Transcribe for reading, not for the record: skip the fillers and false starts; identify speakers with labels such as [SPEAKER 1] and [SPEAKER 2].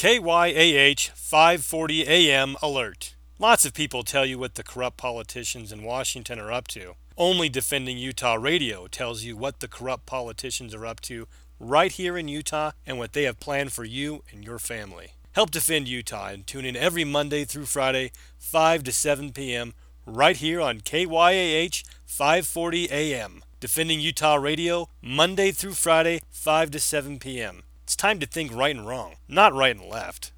[SPEAKER 1] KYAH 540 AM alert. Lots of people tell you what the corrupt politicians in Washington are up to. Only Defending Utah Radio tells you what the corrupt politicians are up to right here in Utah and what they have planned for you and your family. Help defend Utah and tune in every Monday through Friday, 5 to 7 p.m. right here on KYAH 540 AM. Defending Utah Radio, Monday through Friday, 5 to 7 p.m. It's time to think right and wrong, not right and left.